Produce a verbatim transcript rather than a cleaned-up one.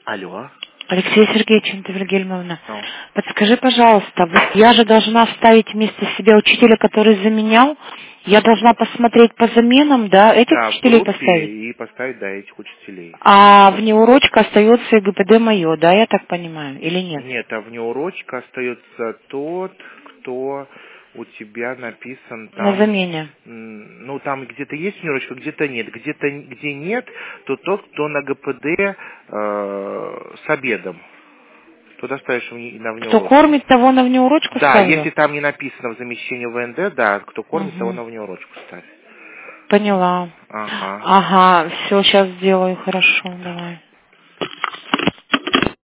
Алло. Алексей Сергеевич Вильгельмовна, Ну. подскажи, пожалуйста, вот я же должна вставить вместо себя учителя, который заменял, я должна посмотреть по заменам, да, этих Да, в учителей группе поставить? и поставить, да, этих учителей. А внеурочка остается ГИБДД мое, да, я так понимаю, или нет? Нет, а внеурочка остается тот, кто у тебя написан На там. замене. м, Ну, там где-то есть внеурочка, где-то нет. Где-то где нет, то тот, кто на ГПД э, с обедом. Туда ставишь вне- на Кто внеурочку. кормит, того на внеурочку Да, если ставлю? там не написано в замещении ВНД, да, кто кормит, того Угу. на внеурочку ставь. Поняла. Ага. Ага, все, сейчас сделаю, хорошо, давай.